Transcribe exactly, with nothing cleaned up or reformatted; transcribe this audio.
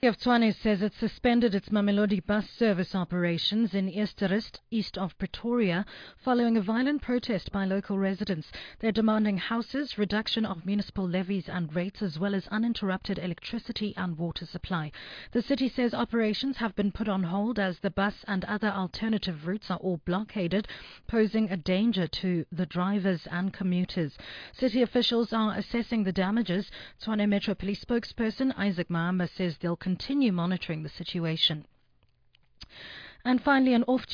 Of Tshwane says it suspended its Mamelodi bus service operations in Eersterust, east of Pretoria, following a violent protest by local residents. They're demanding houses, reduction of municipal levies and rates, as well as uninterrupted electricity and water supply. The city says operations have been put on hold as the bus and other alternative routes are all blockaded, posing a danger to the drivers and commuters. City officials are assessing the damages. Tshwane Metro Police spokesperson Isaac Mahamba says they'll continue monitoring the situation. And finally, an off